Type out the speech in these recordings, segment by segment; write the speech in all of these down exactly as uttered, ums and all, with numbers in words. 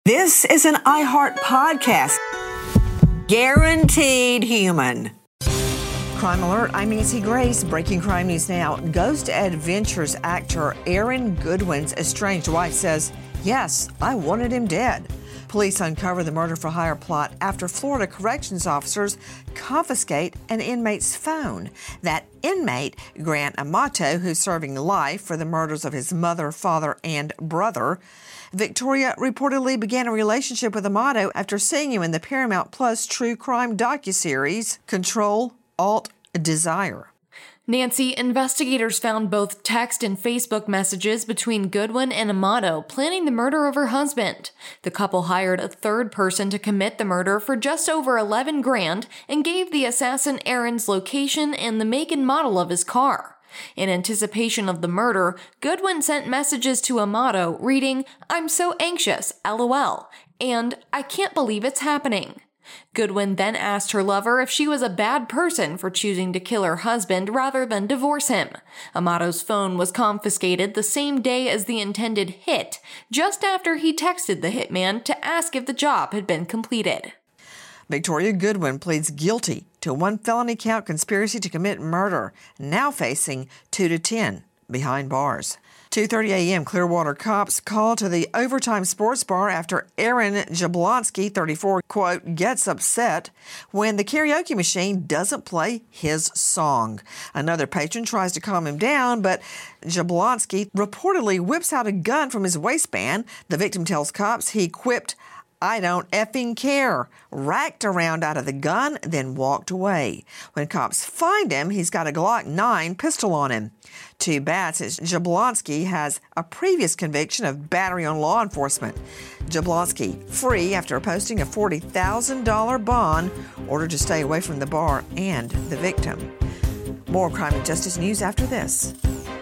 This is an iHeart podcast. Guaranteed human. Crime Alert, I'm Nancy Grace. Breaking crime news now. Ghost Adventures actor Aaron Goodwin's estranged wife says, yes, I wanted him dead. Police uncover the murder-for-hire plot after Florida corrections officers confiscate an inmate's phone. That inmate, Grant Amato, who's serving life for the murders of his mother, father, and brother. Victoria reportedly began a relationship with Amato after seeing him in the Paramount Plus true crime docuseries Control, Alt, Desire. Nancy, investigators found both text and Facebook messages between Goodwin and Amato planning the murder of her husband. The couple hired a third person to commit the murder for just over eleven grand and gave the assassin Aaron's location and the make and model of his car. In anticipation of the murder, Goodwin sent messages to Amato reading, "I'm so anxious, LOL," and "I can't believe it's happening." Goodwin then asked her lover if she was a bad person for choosing to kill her husband rather than divorce him. Amato's phone was confiscated the same day as the intended hit, just after he texted the hitman to ask if the job had been completed. Victoria Goodwin pleads guilty to one felony count conspiracy to commit murder, now facing two to ten behind bars. two thirty a.m. Clearwater cops call to the Overtime Sports Bar after Aaron Jablonski, thirty-four, quote, gets upset when the karaoke machine doesn't play his song. Another patron tries to calm him down, but Jablonski reportedly whips out a gun from his waistband. The victim tells cops he quipped, "I don't effing care," racked a round out of the gun, then walked away. When cops find him, he's got a Glock nine pistol on him. Too bad, since Jablonski has a previous conviction of battery on law enforcement. Jablonski free after posting a forty thousand dollars bond, ordered to stay away from the bar and the victim. More crime and justice news after this.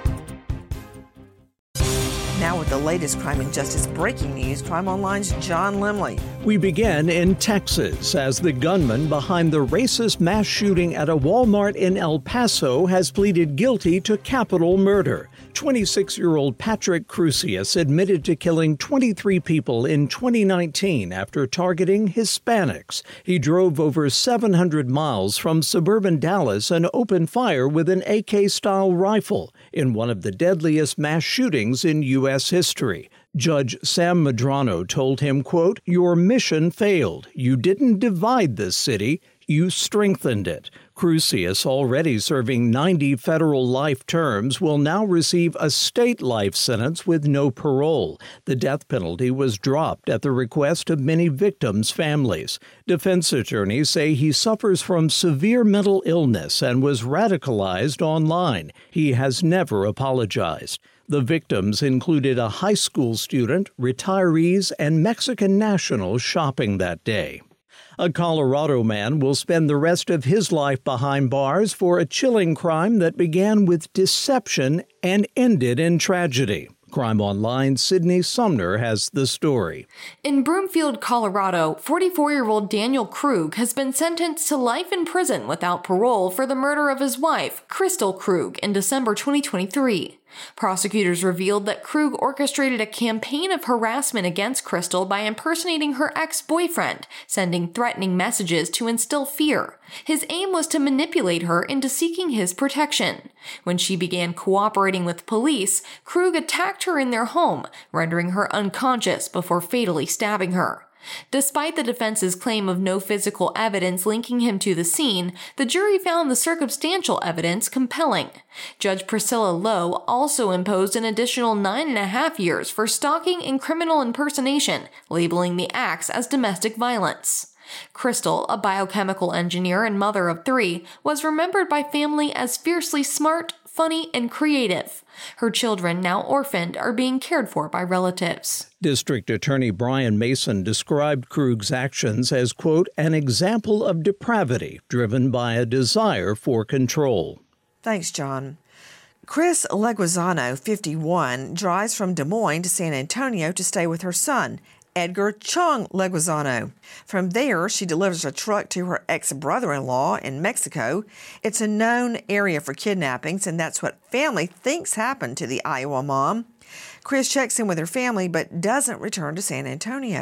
Now with the latest crime and justice breaking news, Crime Online's John Limley. We begin in Texas as the gunman behind the racist mass shooting at a Walmart in El Paso has pleaded guilty to capital murder. twenty-six-year-old Patrick Crusius admitted to killing twenty-three people in twenty nineteen after targeting Hispanics. He drove over seven hundred miles from suburban Dallas and opened fire with an A K-style rifle in one of the deadliest mass shootings in U S history. Judge Sam Medrano told him, quote, "Your mission failed. You didn't divide this city. You strengthened it." Crusius, already serving ninety federal life terms, will now receive a state life sentence with no parole. The death penalty was dropped at the request of many victims' families. Defense attorneys say he suffers from severe mental illness and was radicalized online. He has never apologized. The victims included a high school student, retirees, and Mexican nationals shopping that day. A Colorado man will spend the rest of his life behind bars for a chilling crime that began with deception and ended in tragedy. Crime Online's Sydney Sumner has the story. In Broomfield, Colorado, forty-four-year-old Daniel Krug has been sentenced to life in prison without parole for the murder of his wife, Crystal Krug, in December twenty twenty-three. Prosecutors revealed that Krug orchestrated a campaign of harassment against Crystal by impersonating her ex-boyfriend, sending threatening messages to instill fear. His aim was to manipulate her into seeking his protection. When she began cooperating with police, Krug attacked her in their home, rendering her unconscious before fatally stabbing her. Despite the defense's claim of no physical evidence linking him to the scene, the jury found the circumstantial evidence compelling. Judge Priscilla Lowe also imposed an additional nine and a half years for stalking and criminal impersonation, labeling the acts as domestic violence. Crystal, a biochemical engineer and mother of three, was remembered by family as fiercely smart, funny, and creative. Her children, now orphaned, are being cared for by relatives. District Attorney Brian Mason described Krug's actions as, quote, an example of depravity driven by a desire for control. Thanks, John. Chris Leguizano, fifty-one, drives from Des Moines to San Antonio to stay with her son, Edgar Chong Leguizano. From there, she delivers a truck to her ex-brother-in-law in Mexico. It's a known area for kidnappings, and that's what family thinks happened to the Iowa mom. Chris checks in with her family but doesn't return to San Antonio.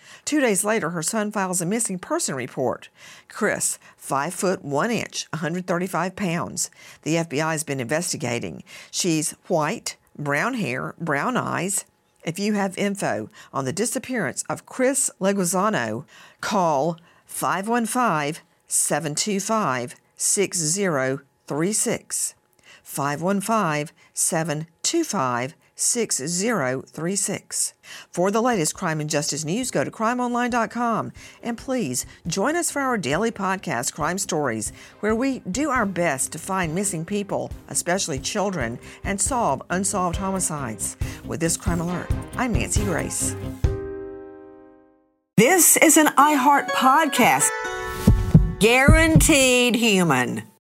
Two days later, her son files a missing person report. Chris, five foot one inch, one hundred thirty-five pounds. The F B I has been investigating. She's white, brown hair, brown eyes. If you have info on the disappearance of Chris Leguizano, call five one five, seven two five, six zero three six. five one five, seven two five, six zero three six. For the latest crime and justice news, go to crime online dot com. And please join us for our daily podcast, Crime Stories, where we do our best to find missing people, especially children, and solve unsolved homicides. With this Crime Alert, I'm Nancy Grace. This is an iHeart podcast. Guaranteed human.